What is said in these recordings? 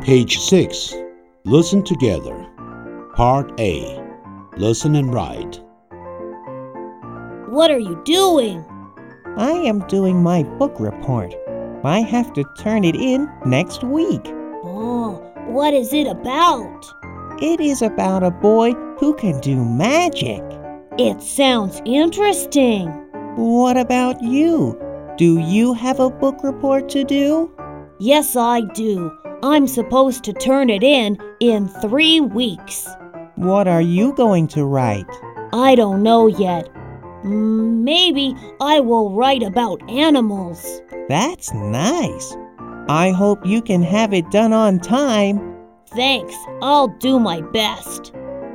Page 6. Listen together. Part A. Listen and write. What are you doing? I am doing my book report. I have to turn it in next week. Oh, what is it about? It is about a boy who can do magic. It sounds interesting. What about you? Do you have a book report to do? Yes, I do. I'm supposed to turn it in 3 weeks. What are you going to write? I don't know yet. Maybe I will write about animals. That's nice. I hope you can have it done on time. Thanks, I'll do my best.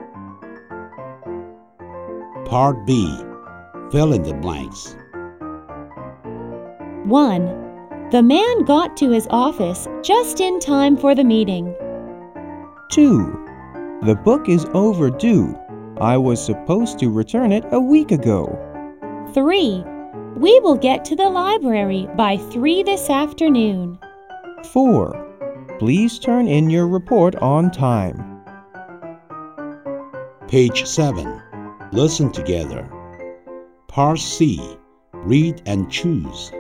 Part B. Fill in the blanks. 1. The man got to his office just in time for the meeting. 2. The book is overdue. I was supposed to return it a week ago. 3. We will get to the library by 3 this afternoon. 4. Please turn in your report on time. Page 7. Listen together. Part C. Read and choose.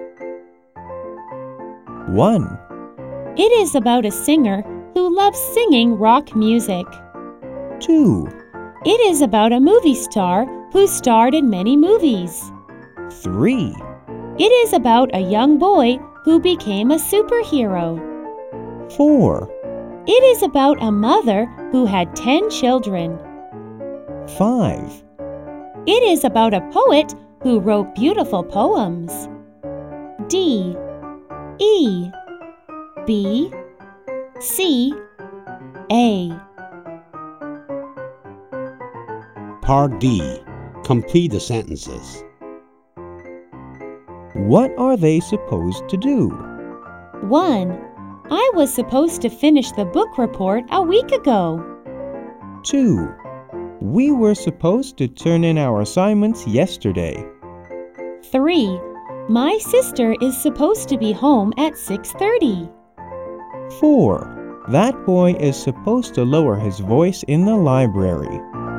1. It is about a singer who loves singing rock music. 2. It is about a movie star who starred in many movies. 3. It is about a young boy who became a superhero. 4. It is about a mother who had 10 children. 5. It is about a poet who wrote beautiful poems. D, E, B, C, A. Part D. Complete the sentences. What are they supposed to do? 1. I was supposed to finish the book report a week ago. 2. We were supposed to turn in our assignments yesterday. 3. My sister is supposed to be home at 6:30. 4. That boy is supposed to lower his voice in the library.